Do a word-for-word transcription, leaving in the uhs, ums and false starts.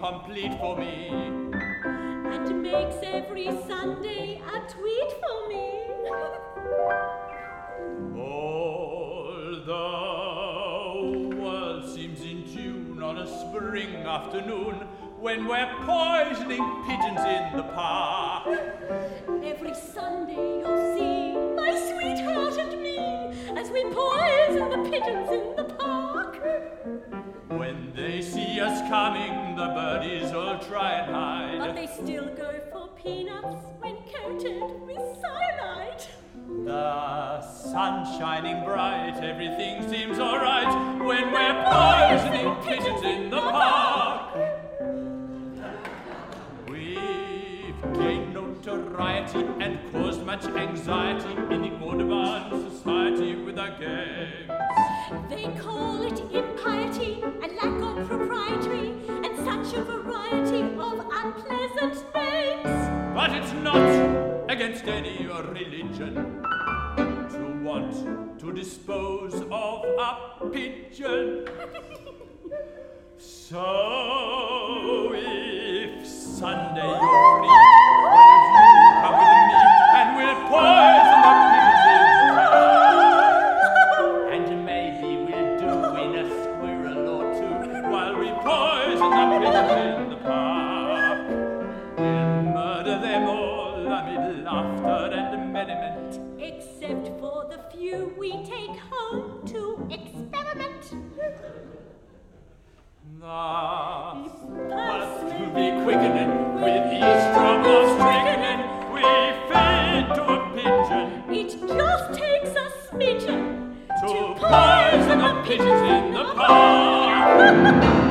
complete for me. And makes every Sunday a tweet for me. All the world seems in tune on a spring afternoon when we're poisoning pigeons in the park. Every Sunday you'll see my sweetheart and me as we poison the pigeons in the park. When they see us coming, the birdies all try and hide. But they still go for peanuts when coated with cyanide. The sun's shining bright, everything seems all right when we're poisoning pigeons in the park. We've gained notoriety and caused much anxiety in the Audubon Society with our games. They call it impiety and lack of propriety and such a variety of unpleasant names. But it's not against any religion to want to dispose of a pigeon. So if Sunday you're free, why don't you come with me and we'll poison the pigeons in the park? And maybe we'll do in a squirrel or two while we poison the pigeons in the park. We'll murder them all amid laughter and merriment, except for the few we take home to experiment. Ah, but to be quickening with each drop of strychnine we feed to a pigeon. It just takes a smidgen to poison the pigeons in the park.